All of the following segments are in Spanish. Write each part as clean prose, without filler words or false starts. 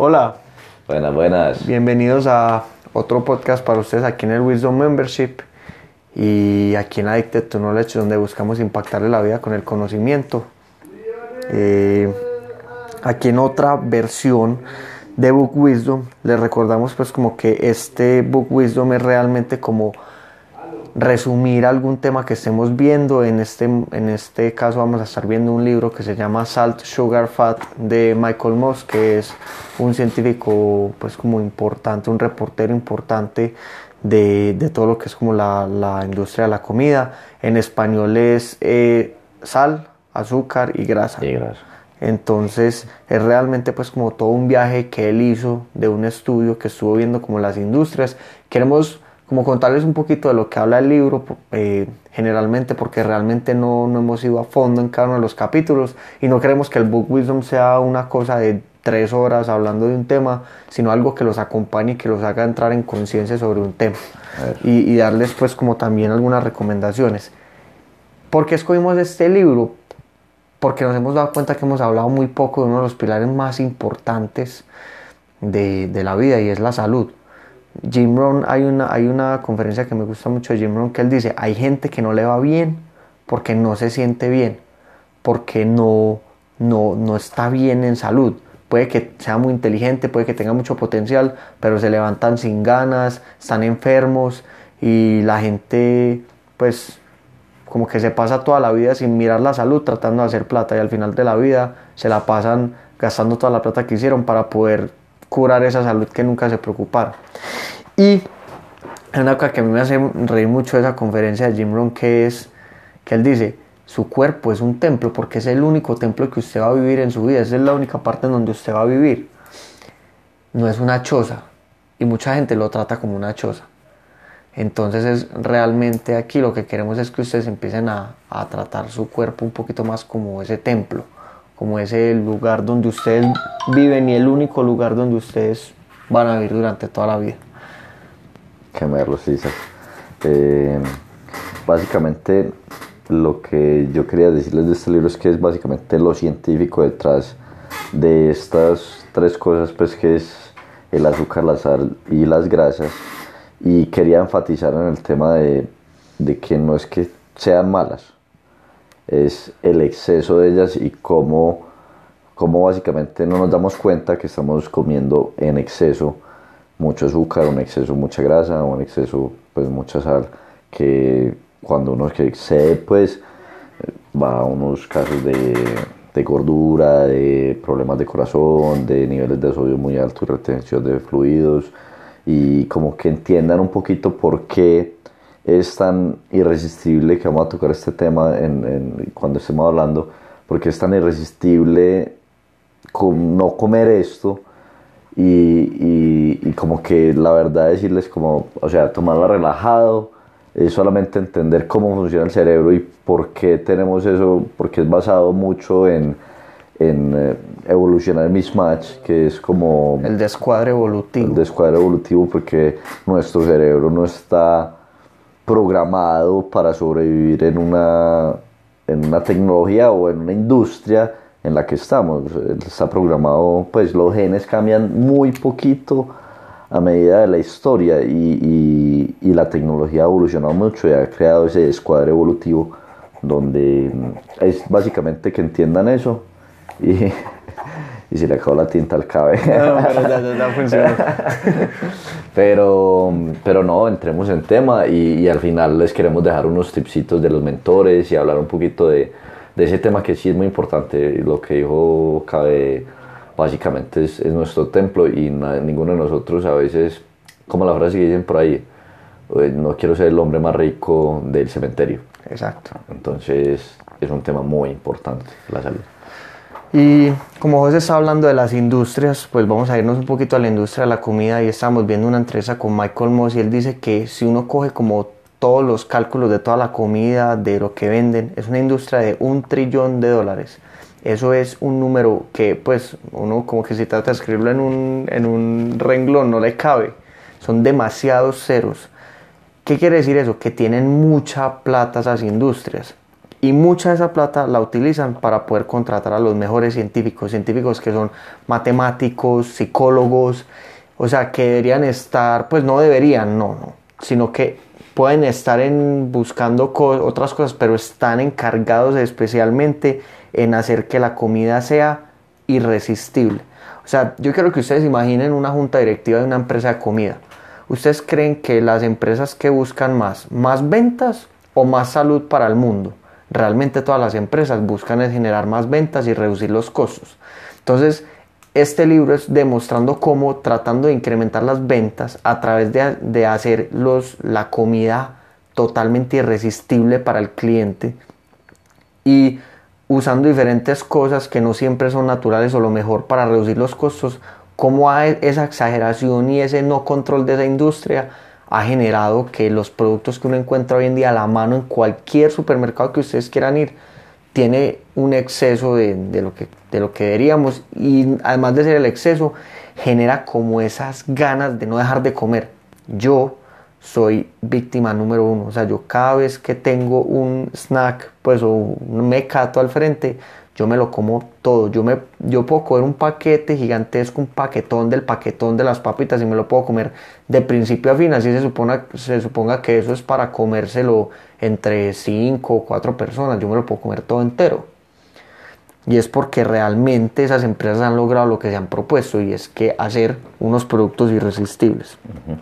Hola, Buenas, buenas. bienvenidos a otro podcast para ustedes aquí en el Wisdom Membership y aquí en Addicted to Knowledge, donde buscamos impactarle la vida con el conocimiento. Aquí en otra versión de Book Wisdom les recordamos pues como que este Book Wisdom es realmente como resumir algún tema que estemos viendo. En este caso vamos a estar viendo un libro que se llama Salt, Sugar, Fat de Michael Moss, que es un científico pues como importante, un reportero importante de todo lo que es como la industria de la comida. En español es sal, azúcar y grasa. Entonces es realmente pues como todo un viaje que él hizo de un estudio que estuvo viendo como las industrias. Queremos como contarles un poquito de lo que habla el libro, generalmente porque realmente no hemos ido a fondo en cada uno de los capítulos y no queremos que el Book Wisdom sea una cosa de 3 horas hablando de un tema, sino algo que los acompañe y que los haga entrar en conciencia sobre un tema y darles pues como también algunas recomendaciones. ¿Por qué escogimos este libro? Porque nos hemos dado cuenta que hemos hablado muy poco de uno de los pilares más importantes de la vida, y es la salud. Jim Rohn, hay una conferencia que me gusta mucho de Jim Rohn, que él dice: hay gente que no le va bien porque no se siente bien, porque no está bien en salud. Puede que sea muy inteligente, puede que tenga mucho potencial, pero se levantan sin ganas, están enfermos, y la gente pues como que se pasa toda la vida sin mirar la salud, tratando de hacer plata, y al final de la vida se la pasan gastando toda la plata que hicieron para poder curar esa salud que nunca se preocuparon. Y hay una cosa que a mí me hace reír mucho de esa conferencia de Jim Rohn, que él dice: su cuerpo es un templo, porque es el único templo que usted va a vivir en su vida, esa es la única parte en donde usted va a vivir. No es una choza, y mucha gente lo trata como una choza. Entonces es realmente aquí lo que queremos es que ustedes empiecen a tratar su cuerpo un poquito más como ese templo, como ese lugar donde ustedes viven y el único lugar donde ustedes van a vivir durante toda la vida. Qué merlo, sí. Básicamente lo que yo quería decirles de este libro es que es básicamente lo científico detrás de estas 3 cosas, pues, que es el azúcar, la sal y las grasas. Y quería enfatizar en el tema de que no es que sean malas, es el exceso de ellas y cómo básicamente no nos damos cuenta que estamos comiendo en exceso mucho azúcar, en exceso mucha grasa, o en exceso pues mucha sal, que cuando uno que excede pues va a unos casos de gordura, de problemas de corazón, de niveles de sodio muy altos, retención de fluidos, y como que entiendan un poquito por qué es tan irresistible, que vamos a tocar este tema cuando estemos hablando, porque es tan irresistible no comer esto, y como que la verdad decirles como, o sea, tomarla relajado, es solamente entender cómo funciona el cerebro y por qué tenemos eso, porque es basado mucho en evolucionar mismatch, que es como el descuadre evolutivo. El descuadre evolutivo, porque nuestro cerebro no está programado para sobrevivir en una tecnología o en una industria en la que estamos. Está programado, pues los genes cambian muy poquito a medida de la historia, y la tecnología ha evolucionado mucho y ha creado ese descuadre evolutivo, donde es básicamente que entiendan eso y se le acabó la tinta al cabello. No, pero ya funciona. pero no, entremos en tema, y al final les queremos dejar unos tipsitos de los mentores y hablar un poquito de ese tema que sí es muy importante. Lo que dijo Cabe básicamente es nuestro templo, y ninguno de nosotros, a veces, como la frase que dicen por ahí, no quiero ser el hombre más rico del cementerio. Exacto. Entonces es un tema muy importante, la salud. Y como José está hablando de las industrias, pues vamos a irnos un poquito a la industria de la comida, y estamos viendo una entrevista con Michael Moss, y él dice que si uno coge como todos los cálculos de toda la comida, de lo que venden, es una industria de $1 trillón. Eso es un número que pues uno como que si trata de escribirlo en un renglón no le cabe, son demasiados ceros. ¿Qué quiere decir eso? Que tienen mucha plata esas industrias. Y mucha de esa plata la utilizan para poder contratar a los mejores científicos, científicos que son matemáticos, psicólogos, o sea, que deberían estar, pues no deberían, no, sino que pueden estar buscando otras cosas, pero están encargados especialmente en hacer que la comida sea irresistible. O sea, yo quiero que ustedes imaginen una junta directiva de una empresa de comida. ¿Ustedes creen que las empresas que buscan más ventas o más salud para el mundo? Realmente todas las empresas buscan es generar más ventas y reducir los costos. Entonces, este libro es demostrando cómo, tratando de incrementar las ventas a través de hacer la comida totalmente irresistible para el cliente y usando diferentes cosas que no siempre son naturales o lo mejor para reducir los costos, cómo esa exageración y ese no control de esa industria ha generado que los productos que uno encuentra hoy en día a la mano en cualquier supermercado que ustedes quieran ir tiene un exceso de lo que deberíamos, y además de ser el exceso genera como esas ganas de no dejar de comer. Yo soy víctima número uno, o sea, yo cada vez que tengo un snack pues o un mecato al frente, yo me lo como todo. Yo puedo coger un paquete gigantesco, un paquetón de las papitas y me lo puedo comer de principio a fin. Así se suponga que eso es para comérselo entre 5 o 4 personas. Yo me lo puedo comer todo entero. Y es porque realmente esas empresas han logrado lo que se han propuesto, y es que hacer unos productos irresistibles.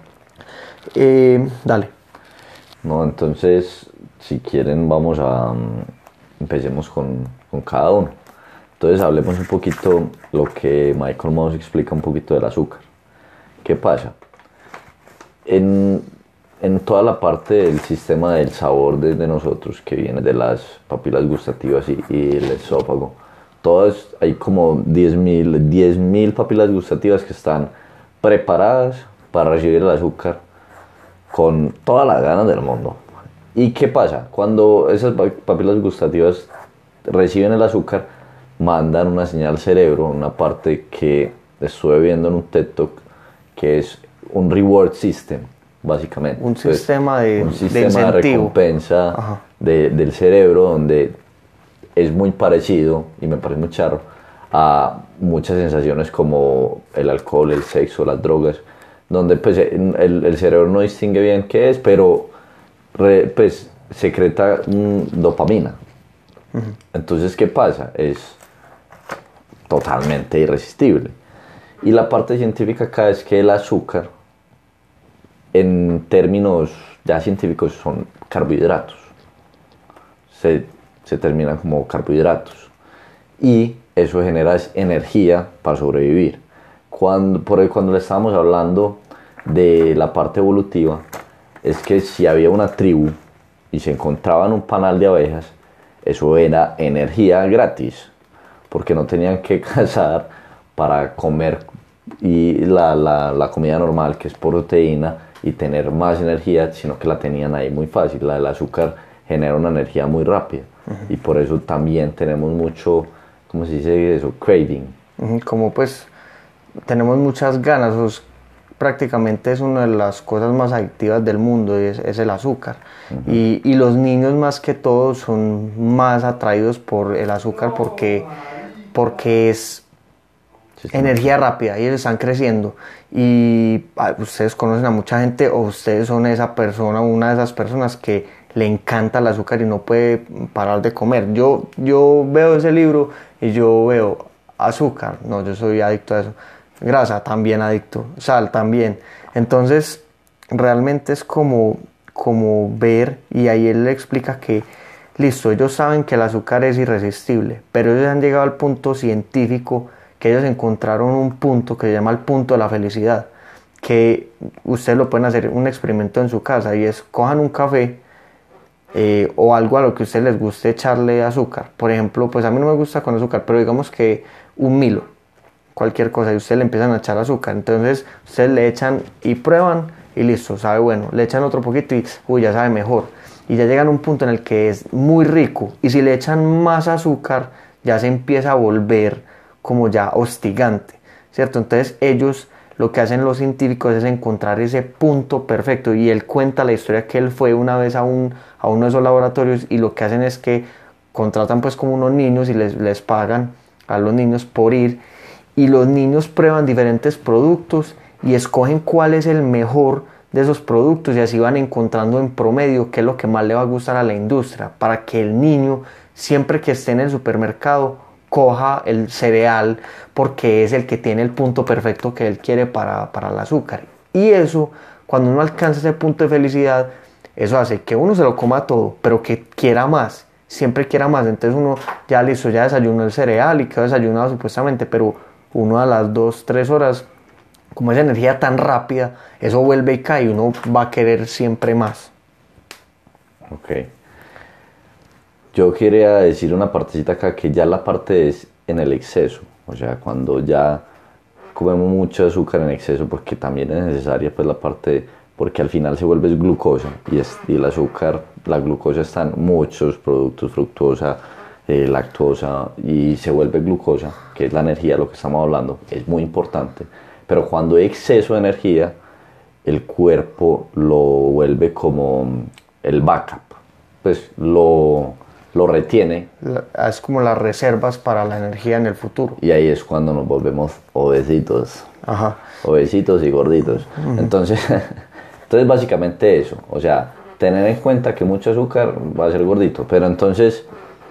Dale. No, entonces, si quieren, empecemos con cada uno. Entonces, hablemos un poquito lo que Michael Moss explica un poquito del azúcar. ¿Qué pasa? En toda la parte del sistema del sabor de nosotros, que viene de las papilas gustativas y el esófago, hay como 10.000 papilas gustativas que están preparadas para recibir el azúcar con todas las ganas del mundo. ¿Y qué pasa? Cuando esas papilas gustativas reciben el azúcar, mandan una señal al cerebro, una parte que estuve viendo en un TED Talk, que es un reward system, básicamente. Un sistema de recompensa del cerebro, donde es muy parecido, y me parece muy charro, a muchas sensaciones como el alcohol, el sexo, las drogas, donde pues el cerebro no distingue bien qué es, pero pues secreta dopamina. Entonces, ¿qué pasa? Es totalmente irresistible. Y la parte científica acá es que el azúcar, en términos ya científicos, son carbohidratos. Se terminan como carbohidratos. Y eso genera energía para sobrevivir. Cuando le estábamos hablando de la parte evolutiva, es que si había una tribu y se encontraban un panal de abejas, eso era energía gratis, porque no tenían que cazar para comer y la comida normal, que es proteína, y tener más energía, sino que la tenían ahí muy fácil. La del azúcar genera una energía muy rápida, y por eso también tenemos mucho, ¿cómo se dice eso? Craving. Como pues tenemos muchas ganas, prácticamente es una de las cosas más adictivas del mundo, es el azúcar. Y los niños más que todo son más atraídos por el azúcar porque es energía rápida y ellos están creciendo. Y ustedes conocen a mucha gente, o ustedes son esa persona, una de esas personas que le encanta el azúcar y no puede parar de comer. Yo veo ese libro y yo veo azúcar, no, yo soy adicto a eso. Grasa, también adicto. Sal, también. Entonces, realmente es como ver, y ahí él le explica que, listo, ellos saben que el azúcar es irresistible, pero ellos han llegado al punto científico que ellos encontraron un punto que se llama el punto de la felicidad, que ustedes lo pueden hacer un experimento en su casa, y es, cojan un café o algo a lo que a ustedes les guste echarle azúcar. Por ejemplo, pues a mí no me gusta con azúcar, pero digamos que un Milo, cualquier cosa, y ustedes le empiezan a echar azúcar. Entonces ustedes le echan y prueban y listo, sabe bueno. Le echan otro poquito y ya sabe mejor. Y ya llegan a un punto en el que es muy rico, y si le echan más azúcar ya se empieza a volver como ya hostigante, ¿cierto? Entonces ellos, lo que hacen los científicos es encontrar ese punto perfecto, y él cuenta la historia que él fue una vez a uno de esos laboratorios, y lo que hacen es que contratan pues como unos niños y les pagan a los niños por ir, y los niños prueban diferentes productos y escogen cuál es el mejor de esos productos, y así van encontrando en promedio qué es lo que más le va a gustar a la industria, para que el niño, siempre que esté en el supermercado, coja el cereal porque es el que tiene el punto perfecto que él quiere para el azúcar. Y eso, cuando uno alcanza ese punto de felicidad, eso hace que uno se lo coma todo, pero que quiera más, siempre quiera más. Entonces uno ya listo, ya desayunó el cereal y quedó desayunado supuestamente, pero uno a las 2, 3 horas, como esa energía tan rápida, eso vuelve y cae y uno va a querer siempre más. Ok. Yo quería decir una partecita acá, que ya la parte es en el exceso, o sea, cuando ya comemos mucho azúcar en exceso, porque también es necesaria pues la parte, porque al final se vuelve glucosa, y el azúcar, la glucosa está en muchos productos, fructosa, lactosa, y se vuelve glucosa, que es la energía de lo que estamos hablando, es muy importante, pero cuando hay exceso de energía, el cuerpo lo vuelve como el backup, pues lo retiene. Es como las reservas para la energía en el futuro. Y ahí es cuando nos volvemos obesitos. Ajá. Obesitos y gorditos. Entonces básicamente eso. O sea, tener en cuenta que mucho azúcar va a ser gordito. Pero entonces,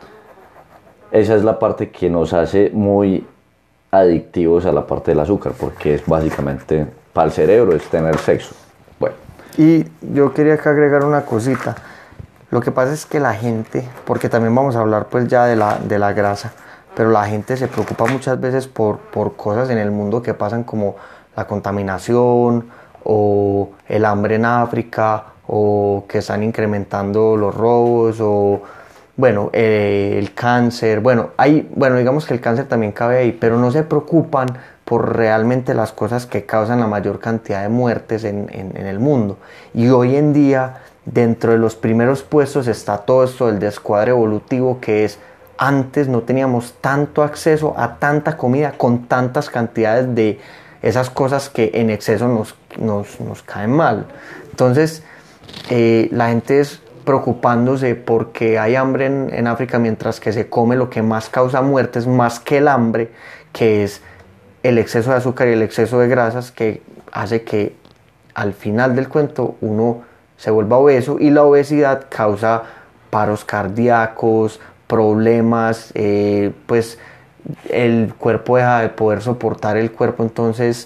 esa es la parte que nos hace muy adictivos a la parte del azúcar. Porque es básicamente, para el cerebro, es tener sexo. Bueno. Y yo quería acá agregar una cosita. Lo que pasa es que la gente, porque también vamos a hablar pues ya de la grasa, pero la gente se preocupa muchas veces por cosas en el mundo que pasan, como la contaminación o el hambre en África, o que están incrementando los robos, o bueno, el cáncer. Bueno, digamos que el cáncer también cabe ahí, pero no se preocupan por realmente las cosas que causan la mayor cantidad de muertes en el mundo. Y hoy en día, dentro de los primeros puestos está todo esto del descuadre evolutivo, que es: antes no teníamos tanto acceso a tanta comida con tantas cantidades de esas cosas que en exceso nos caen mal. Entonces la gente es preocupándose porque hay hambre en África, mientras que se come lo que más causa muertes, más que el hambre, que es el exceso de azúcar y el exceso de grasas, que hace que al final del cuento uno se vuelva obeso, y la obesidad causa paros cardíacos, problemas, pues el cuerpo deja de poder soportar el cuerpo, entonces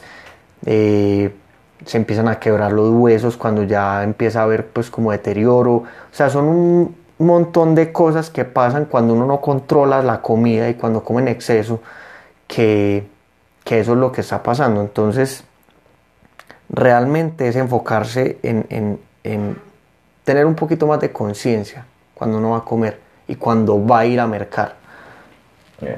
se empiezan a quebrar los huesos cuando ya empieza a haber pues como deterioro. O sea, son un montón de cosas que pasan cuando uno no controla la comida y cuando come en exceso, que eso es lo que está pasando. Entonces realmente es enfocarse en tener un poquito más de conciencia cuando uno va a comer y cuando va a ir a mercar. Eso.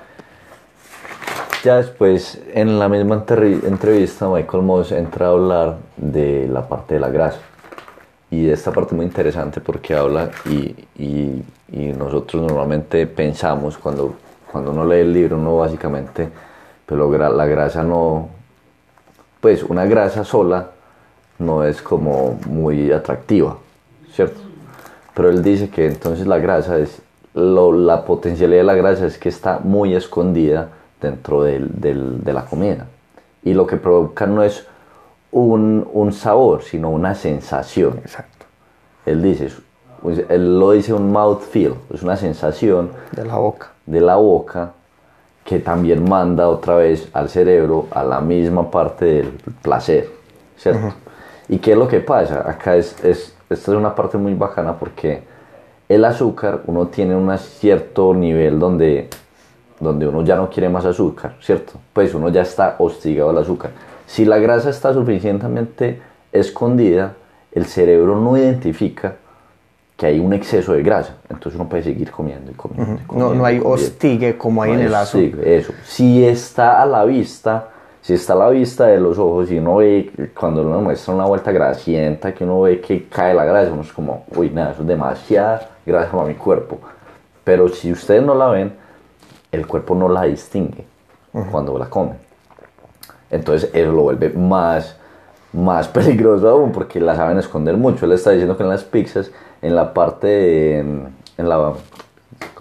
Ya después, en la misma entrevista, Michael Moss entra a hablar de la parte de la grasa. Y de esta parte muy interesante, porque habla y nosotros normalmente pensamos, cuando uno lee el libro, uno básicamente, pero la grasa no, pues una grasa sola no es como muy atractiva, ¿cierto? Pero él dice que entonces la grasa es, la potencialidad de la grasa es que está muy escondida dentro de la comida, y lo que provoca no es un sabor, sino una sensación. Exacto. Él lo dice un mouthfeel, es una sensación de la boca que también manda otra vez al cerebro a la misma parte del placer, ¿cierto? ¿Y qué es lo que pasa? Acá esta es una parte muy bacana, porque el azúcar, uno tiene un cierto nivel donde uno ya no quiere más azúcar, ¿cierto? Pues uno ya está hostigado al azúcar. Si la grasa está suficientemente escondida, el cerebro no identifica que hay un exceso de grasa, entonces uno puede seguir comiendo y comiendo. No hay hostigue como hay en el azúcar. Eso. Si está a la vista de los ojos, y uno ve, cuando uno muestra una vuelta grasienta, que uno ve que cae la grasa, uno es como, uy, nada, eso es demasiada grasa para mi cuerpo. Pero si ustedes no la ven, el cuerpo no la distingue cuando la come. Entonces eso lo vuelve más peligroso aún, porque la saben esconder mucho. Él está diciendo que en las pizzas, en la parte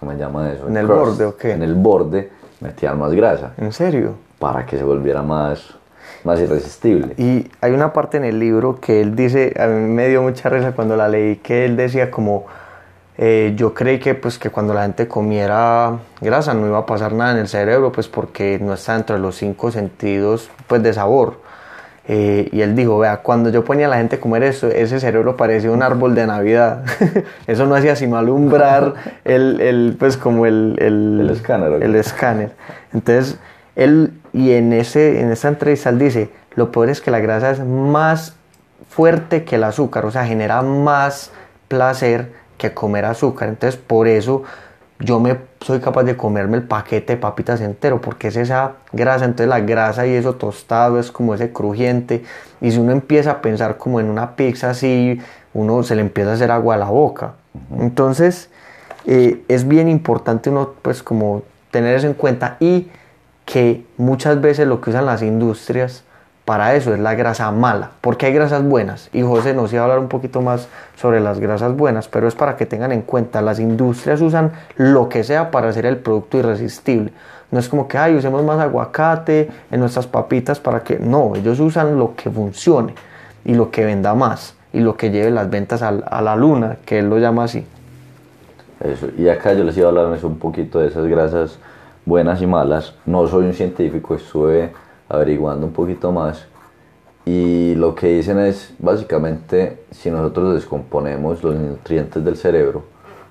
¿cómo se llama eso? ¿En el crust. borde o qué? En el borde metían más grasa. ¿En serio? Para que se volviera más irresistible. Y hay una parte en el libro que él dice, a mí me dio mucha risa cuando la leí, que él decía como, yo creí que pues que cuando la gente comiera grasa no iba a pasar nada en el cerebro, pues porque no está dentro de los 5 sentidos pues de sabor. Y él dijo, vea, cuando yo ponía a la gente a comer eso, ese cerebro parecía un árbol de Navidad. Eso no hacía sino alumbrar pues como el escáner. ¿Okay? El escáner. Entonces, él, y en esa entrevista él dice, lo peor es que la grasa es más fuerte que el azúcar, o sea, genera más placer que comer azúcar. Entonces, por eso yo soy capaz de comerme el paquete de papitas entero, porque es esa grasa. Entonces la grasa y eso tostado es como ese crujiente, y si uno empieza a pensar como en una pizza así, uno se le empieza a hacer agua a la boca. Entonces es bien importante uno pues como tener eso en cuenta, y que muchas veces lo que usan las industrias para eso es la grasa mala, porque hay grasas buenas, y José nos iba a hablar un poquito más sobre las grasas buenas, pero es para que tengan en cuenta, las industrias usan lo que sea para hacer el producto irresistible. No es como que usemos más aguacate en nuestras papitas para que, no, ellos usan lo que funcione y lo que venda más y lo que lleve las ventas a la luna, que él lo llama así. Eso. Y acá yo les iba a hablar un poquito de esas grasas buenas y malas. No soy un científico, estuve averiguando un poquito más, y lo que dicen es básicamente, si nosotros descomponemos los nutrientes del cerebro,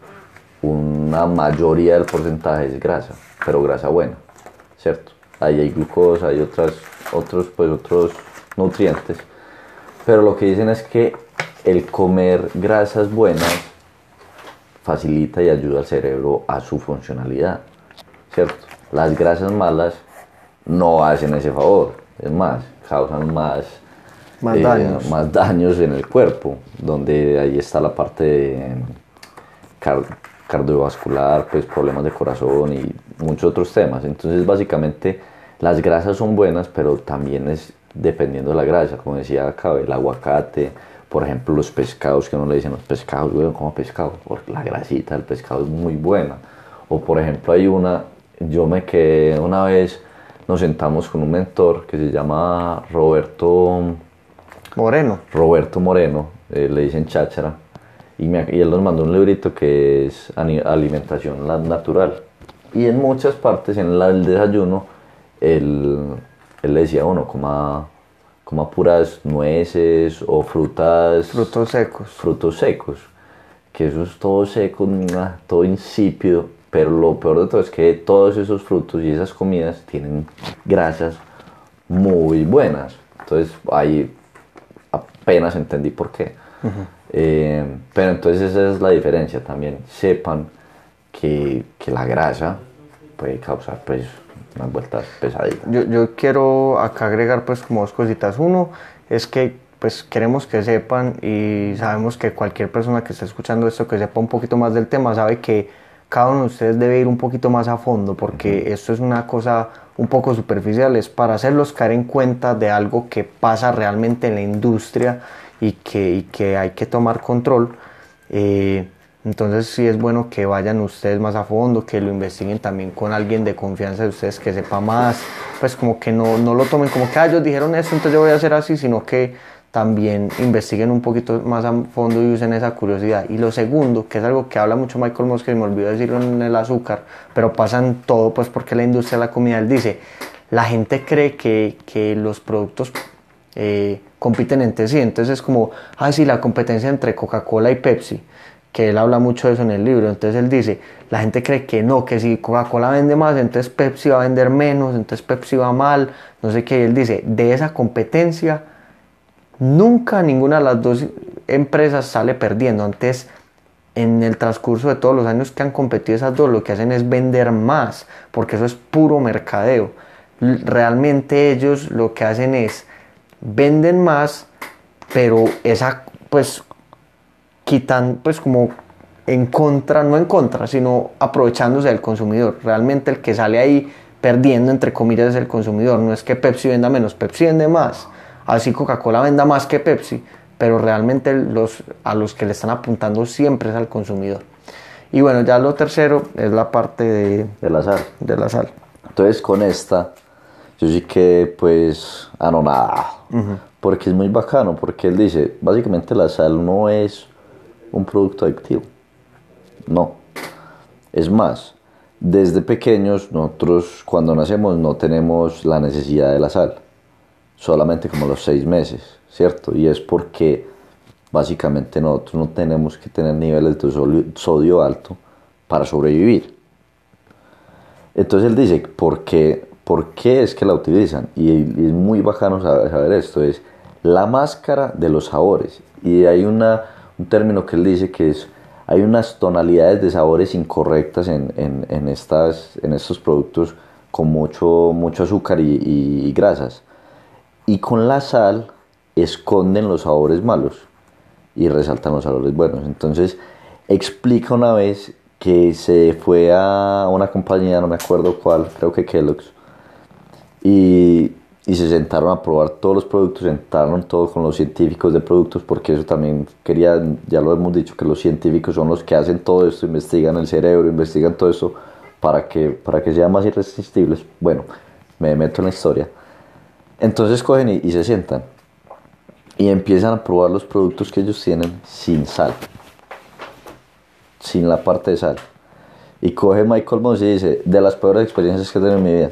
una mayoría del porcentaje es grasa, pero grasa buena, ¿cierto? Ahí hay glucosa, hay otros nutrientes, pero lo que dicen es que el comer grasas buenas facilita y ayuda al cerebro a su funcionalidad, ¿cierto? Las grasas malas no hacen ese favor, es más, causan más daños en el cuerpo, donde ahí está la parte cardiovascular, pues problemas de corazón y muchos otros temas. Entonces básicamente las grasas son buenas, pero también es dependiendo de la grasa, como decía acá, el aguacate, por ejemplo los pescados, que uno le dicen los pescados, bueno, como pescado, porque la grasita del pescado es muy buena. O por ejemplo yo me quedé una vez, nos sentamos con un mentor que se llama Roberto Moreno, le dicen Cháchara, y él nos mandó un librito que es Alimentación Natural, y en muchas partes en el desayuno él le decía a uno coma puras nueces o frutos secos, que eso es todo seco, todo insípido. Pero lo peor de todo es que todos esos frutos y esas comidas tienen grasas muy buenas. Entonces ahí apenas entendí por qué. Pero entonces esa es la diferencia también. Sepan que la grasa puede causar pues unas vueltas pesaditas. Yo quiero acá agregar pues como 2 cositas. Uno es que pues queremos que sepan, y sabemos que cualquier persona que esté escuchando esto, que sepa un poquito más del tema, sabe que cada uno de ustedes debe ir un poquito más a fondo, porque esto es una cosa un poco superficial, es para hacerlos caer en cuenta de algo que pasa realmente en la industria y que hay que tomar control. Entonces sí es bueno que vayan ustedes más a fondo, que lo investiguen también con alguien de confianza de ustedes que sepa más, pues como que no lo tomen como que ellos dijeron esto, entonces yo voy a hacer así, sino que también investiguen un poquito más a fondo y usen esa curiosidad. Y lo segundo, que es algo que habla mucho Michael Moss, que me olvidó decirlo en el azúcar, pero pasa en todo, pues porque la industria de la comida, él dice, la gente cree que los productos compiten entre sí, entonces es como, sí, la competencia entre Coca-Cola y Pepsi, que él habla mucho de eso en el libro. Entonces él dice, la gente cree que no, que si Coca-Cola vende más, entonces Pepsi va a vender menos, entonces Pepsi va mal, no sé qué. Y él dice, de esa competencia nunca ninguna de las dos empresas sale perdiendo. Antes, en el transcurso de todos los años que han competido esas dos, lo que hacen es vender más, porque eso es puro mercadeo. Realmente ellos lo que hacen es venden más, pero esa pues quitan pues como en contra, no en contra, sino aprovechándose del consumidor. Realmente el que sale ahí perdiendo entre comillas es el consumidor. No es que Pepsi venda menos, Pepsi vende más, así Coca-Cola venda más que Pepsi, pero realmente a los que le están apuntando siempre es al consumidor. Y bueno, ya lo tercero es la parte de la sal. de la sal. Entonces con esta, yo sí que pues anonada, porque es muy bacano, porque él dice, básicamente la sal no es un producto adictivo, no. Es más, desde pequeños nosotros cuando nacemos no tenemos la necesidad de la sal, solamente como los 6 meses, ¿cierto? Y es porque básicamente nosotros no tenemos que tener niveles de sodio alto para sobrevivir. Entonces él dice, ¿por qué es que la utilizan? Y es muy bacano saber esto, es la máscara de los sabores. Y hay un término que él dice que es, hay unas tonalidades de sabores incorrectas en estos productos con mucho azúcar y grasas. Y con la sal esconden los sabores malos y resaltan los sabores buenos. Entonces explica una vez que se fue a una compañía, no me acuerdo cuál, creo que Kellogg's, y se sentaron a probar todos los productos, sentaron todos con los científicos de productos, porque eso también quería, ya lo hemos dicho, que los científicos son los que hacen todo esto, investigan el cerebro, investigan todo eso para que sean más irresistibles. Bueno, me meto en la historia. Entonces cogen y se sientan y empiezan a probar los productos que ellos tienen sin sal, sin la parte de sal. Y coge Michael Moss y dice, de las peores experiencias que he tenido en mi vida,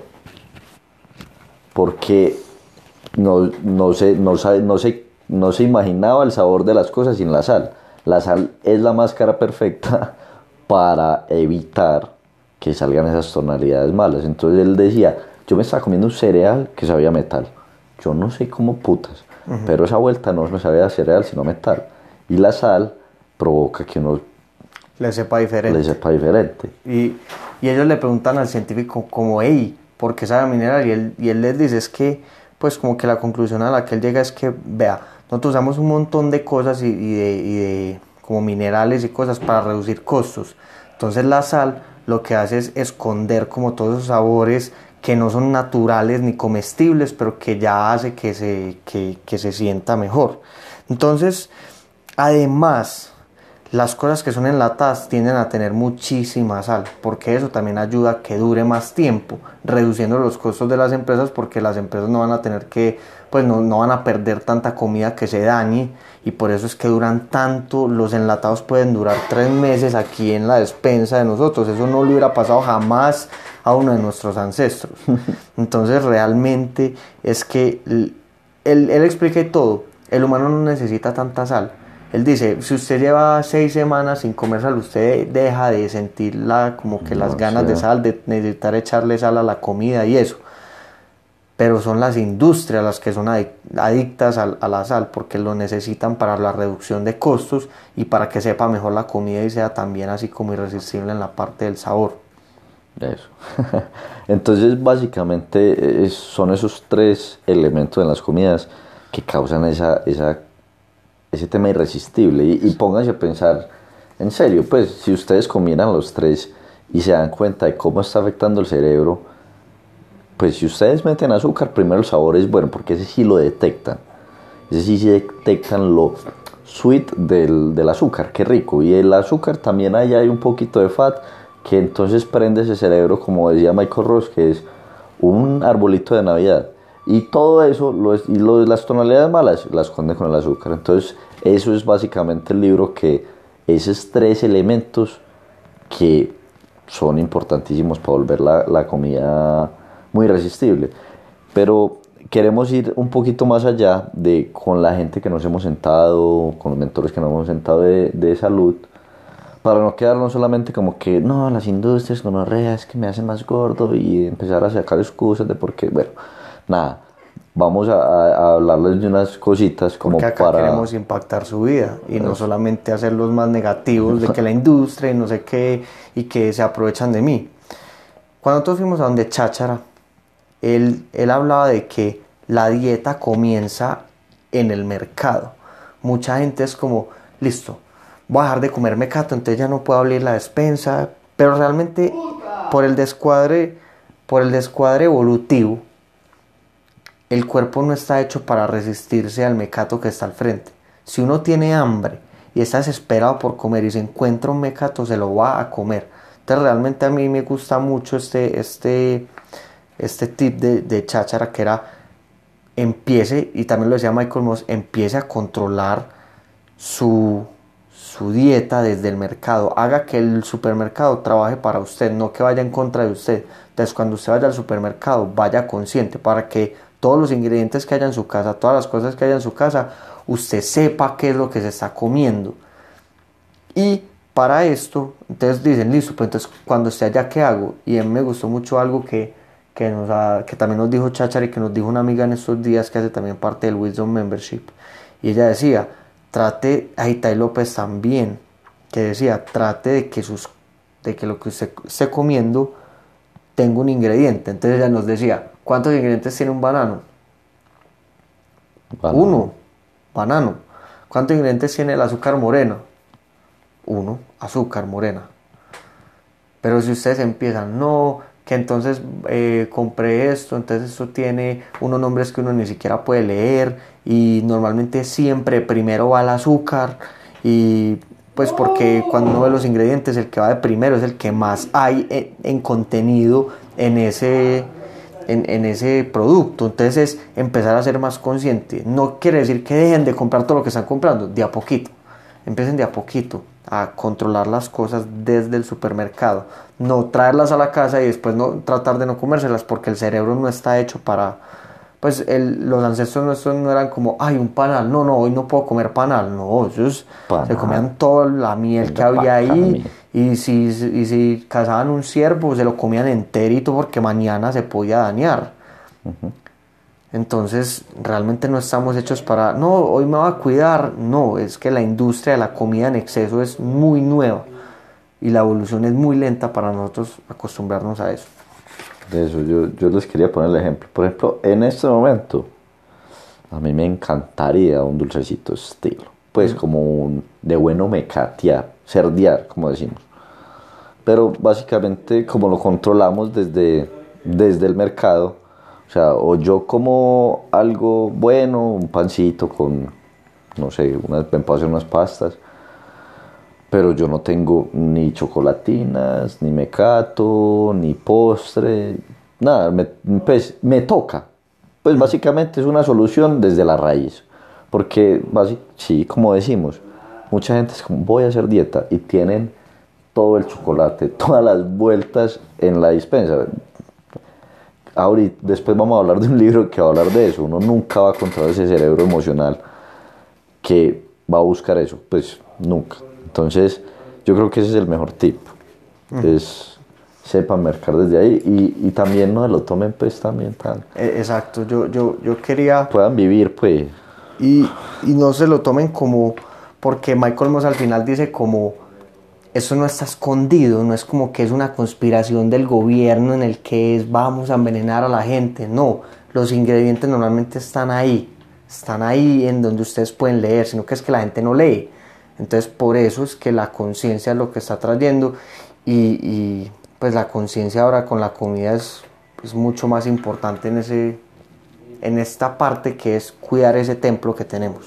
porque no se imaginaba el sabor de las cosas sin la sal. La sal es la máscara perfecta para evitar que salgan esas tonalidades malas. Entonces él decía, yo me estaba comiendo un cereal que sabía a metal, yo no sé cómo putas, pero esa vuelta no me sabía a cereal sino a metal, y la sal provoca que uno le sepa diferente. Y ellos le preguntan al científico como, hey, ¿por qué sabe a mineral? Y él les dice, es que, pues como que la conclusión a la que él llega es que, vea, nosotros usamos un montón de cosas y de como minerales y cosas para reducir costos. Entonces la sal lo que hace es esconder como todos esos sabores que no son naturales ni comestibles, pero que ya hace que se sienta mejor. Entonces, además, las cosas que son enlatadas tienden a tener muchísima sal, porque eso también ayuda a que dure más tiempo, reduciendo los costos de las empresas, porque las empresas no van a tener que, pues no van a perder tanta comida que se dañe, y por eso es que duran tanto. Los enlatados pueden durar 3 meses aquí en la despensa de nosotros, eso no le hubiera pasado jamás a uno de nuestros ancestros. Entonces realmente es que él explica todo, el humano no necesita tanta sal. Él dice, si usted lleva 6 semanas sin comer sal, usted deja de sentir como que las ganas de sal, de necesitar echarle sal a la comida y eso. Pero son las industrias las que son adictas a la sal, porque lo necesitan para la reducción de costos y para que sepa mejor la comida y sea también así como irresistible en la parte del sabor. Eso. Entonces básicamente son esos 3 elementos en las comidas que causan ese tema irresistible. Y pónganse a pensar, en serio, pues si ustedes combinan los 3 y se dan cuenta de cómo está afectando el cerebro, pues si ustedes meten azúcar, primero el sabor es bueno, porque ese sí lo detectan. Ese sí detectan lo sweet del azúcar, qué rico. Y el azúcar también hay un poquito de fat, que entonces prende ese cerebro, como decía Michael Ross, que es un arbolito de Navidad. Y todo eso, las tonalidades malas, las esconde con el azúcar. Entonces, eso es básicamente el libro, que esos 3 elementos que son importantísimos para volver la comida muy irresistible. Pero queremos ir un poquito más allá con la gente que nos hemos sentado, con los mentores que nos hemos sentado de salud, para no quedarnos solamente como que, no, las industrias, gonorrea, es que me hacen más gordo, y empezar a sacar excusas de por qué. Bueno, nada, vamos a hablarles de unas cositas como porque acá queremos impactar su vida y no solamente hacerlos más negativos de que la industria y no sé qué y que se aprovechan de mí. Cuando nosotros fuimos a donde Cháchara, él hablaba de que la dieta comienza en el mercado. Mucha gente es como, listo, voy a dejar de comer mecato, entonces ya no puedo abrir la despensa, pero realmente por el descuadre evolutivo, el cuerpo no está hecho para resistirse al mecato que está al frente. Si uno tiene hambre y está desesperado por comer y se encuentra un mecato, se lo va a comer. Entonces realmente a mí me gusta mucho este tip de cháchara, que era empiece, y también lo decía Michael Moss, empiece a controlar su dieta desde el mercado. Haga que el supermercado trabaje para usted, no que vaya en contra de usted. Entonces cuando usted vaya al supermercado, vaya consciente para que todos los ingredientes que haya en su casa, todas las cosas que haya en su casa, usted sepa qué es lo que se está comiendo. Y para esto, entonces dicen, listo, pues entonces cuando esté allá, ¿qué hago? Y a mí me gustó mucho algo que también nos dijo Cháchara, y que nos dijo una amiga en estos días que hace también parte del Wisdom Membership. Y ella decía, trate, a Itai López también, que decía, trate de que lo que usted esté comiendo tenga un ingrediente. Entonces ella nos decía, ¿cuántos ingredientes tiene un banano? Banano. 1, banano. ¿Cuántos ingredientes tiene el azúcar morena? 1, azúcar morena. Pero si ustedes empiezan, no, que entonces compré esto, entonces esto tiene unos nombres que uno ni siquiera puede leer, y normalmente siempre primero va el azúcar, y pues porque cuando uno ve los ingredientes, el que va de primero es el que más hay en contenido en ese producto. Entonces es empezar a ser más consciente. No quiere decir que dejen de comprar todo lo que están comprando, de a poquito. Empiecen de a poquito a controlar las cosas desde el supermercado, no traerlas a la casa y después no tratar de no comérselas, porque el cerebro no está hecho para, pues los ancestros nuestros no eran como, ay, un panal, no, hoy no puedo comer panal, no, ellos se comían toda la miel que había ahí, y si cazaban un ciervo se lo comían enterito porque mañana se podía dañar. Entonces realmente no estamos hechos para, no, hoy me voy a cuidar. No, es que la industria de la comida en exceso es muy nueva y la evolución es muy lenta para nosotros acostumbrarnos a eso. De eso yo les quería poner el ejemplo. Por ejemplo, en este momento a mí me encantaría un dulcecito estilo, pues como un de bueno mecatear, cerdear, como decimos. Pero básicamente como lo controlamos desde el mercado, o sea, o yo como algo bueno, un pancito con, no sé, me puedo hacer unas pastas, pero yo no tengo ni chocolatinas, ni mecato, ni postre, nada, pues me toca. Pues básicamente es una solución desde la raíz, porque sí, como decimos, mucha gente es como, voy a hacer dieta, y tienen todo el chocolate, todas las vueltas en la despensa. Ahorita, después vamos a hablar de un libro que va a hablar de eso. Uno nunca va a controlar ese cerebro emocional que va a buscar eso, pues nunca. Entonces yo creo que ese es el mejor tip, es sepan mercar desde ahí, y también no se lo tomen pues también tan... Exacto, yo quería... Puedan vivir pues. Y no se lo tomen como... Porque Michael Moss al final dice como... Eso no está escondido, no es como que es una conspiración del gobierno en el que vamos a envenenar a la gente. No, los ingredientes normalmente están ahí en donde ustedes pueden leer, sino que es que la gente no lee. Entonces por eso es que la conciencia es lo que está trayendo, y pues la conciencia ahora con la comida es mucho más importante en esta parte, que es cuidar ese templo que tenemos.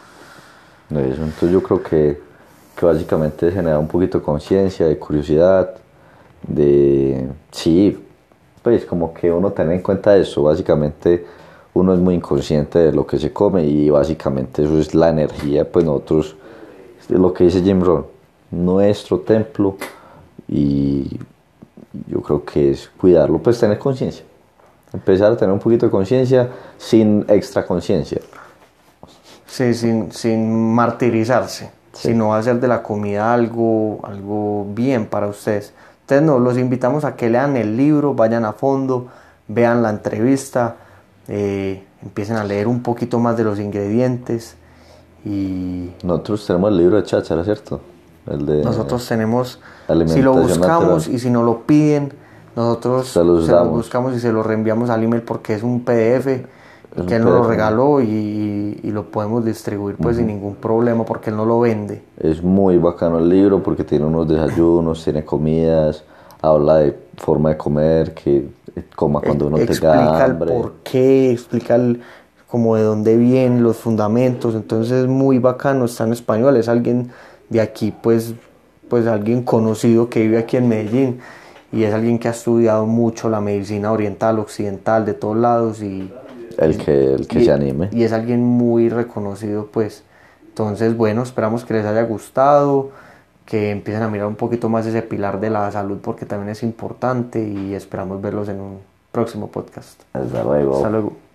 Eso, entonces yo creo que básicamente genera un poquito de conciencia, de curiosidad, sí, pues como que uno tener en cuenta eso. Básicamente uno es muy inconsciente de lo que se come, y básicamente eso es la energía, pues nosotros, lo que dice Jim Rohn, nuestro templo, y yo creo que es cuidarlo, pues tener conciencia, empezar a tener un poquito de conciencia sin extra conciencia. Sí, sin martirizarse. Sí. Sino hacer de la comida algo bien para ustedes. Entonces los invitamos a que lean el libro, vayan a fondo, vean la entrevista, empiecen a leer un poquito más de los ingredientes. Y nosotros tenemos el libro de cháchara, ¿cierto? Nosotros tenemos, si lo buscamos natural, y si no lo piden, nosotros se los buscamos y se lo reenviamos al email, porque es un PDF. Que él nos lo regaló, y lo podemos distribuir pues sin ningún problema, porque él no lo vende. Es muy bacano el libro porque tiene unos desayunos, tiene comidas, habla de forma de comer, que coma cuando uno tenga hambre. Explica el por qué, explica como de dónde vienen los fundamentos. Entonces es muy bacano, está en español, es alguien de aquí, pues alguien conocido que vive aquí en Medellín, y es alguien que ha estudiado mucho la medicina oriental, occidental, de todos lados, El que se anime. y es alguien muy reconocido, pues. Entonces, bueno, esperamos que les haya gustado, que empiecen a mirar un poquito más ese pilar de la salud, porque también es importante, y esperamos verlos en un próximo podcast. Hasta luego. Hasta luego.